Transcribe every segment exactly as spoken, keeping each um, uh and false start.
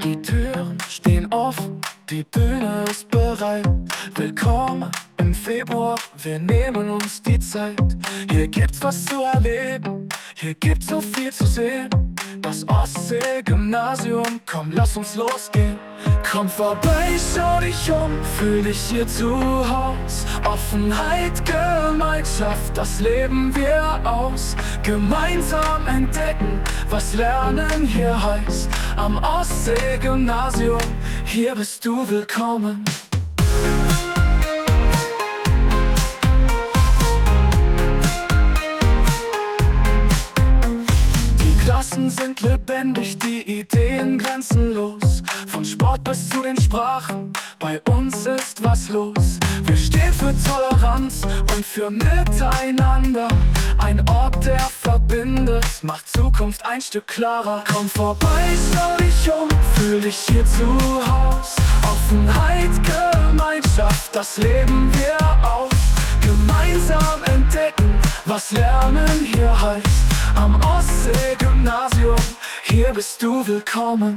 Die Türen stehen offen, die Bühne ist bereit. Willkommen im Februar, wir nehmen uns die Zeit. Hier gibt's was zu erleben, hier gibt's so viel zu sehen. Das Ostsee-Gymnasium, komm, lass uns losgehen. Komm vorbei, schau dich um, fühl dich hier zu Haus. Offenheit, Gemeinschaft, das leben wir aus. Gemeinsam entdecken, was Lernen hier heißt. Am Ostsee-Gymnasium, hier bist du willkommen. Die Klassen sind lebendig, die Ideen grenzenlos. Von Sport bis zu den Sprachen, bei uns ist was los. Wir stehen für Toleranz und für Miteinander. Ein Ort, der verbindet, macht Zukunft ein Stück klarer. Komm vorbei, schau dich um, fühl dich hier zu Haus. Offenheit, Gemeinschaft, das leben wir aus. Gemeinsam entdecken, was Lernen hier heißt. Am Ostsee-Gymnasium, hier bist du willkommen.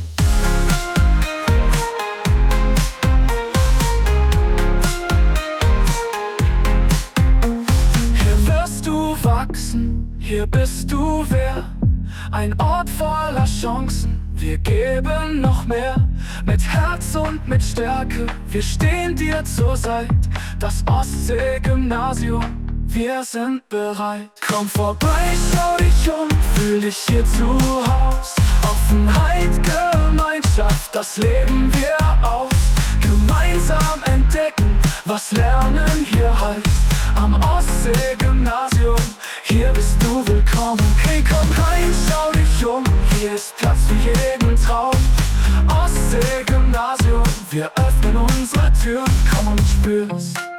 Hier wirst du wachsen, hier bist du wer. Ein Ort voller Chancen, wir geben noch mehr. Mit Herz und mit Stärke, wir stehen dir zur Seite. Das Ostsee-Gymnasium, wir sind bereit. Komm vorbei, schau dich um, fühl dich hier zu Haus. Offenheit, Gemeinschaft, das leben wir aus. Gemeinsam entdecken, was Lernen hier heißt. Am Ostsee-Gymnasium, hier bist du willkommen. Hey, komm rein, schau dich um, hier ist Platz für jeden Traum. Ostsee-Gymnasium, wir öffnen unsere Tür, komm und spür's.